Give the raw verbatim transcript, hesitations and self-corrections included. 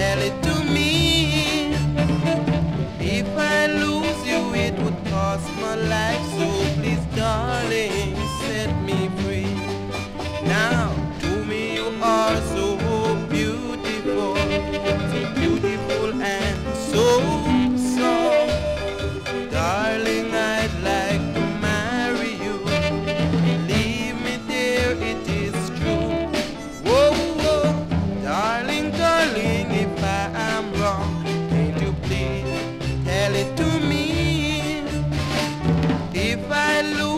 tell it to me. If I lose you, it would cost my life. So please, darling, set me free. Now, to me you are so beautiful, so beautiful and so soft. Darling, I'd like to marry you. Believe me, dear, it is true. Whoa, whoa, darling, darling, if I am wrong, can you please tell it to me? If I lose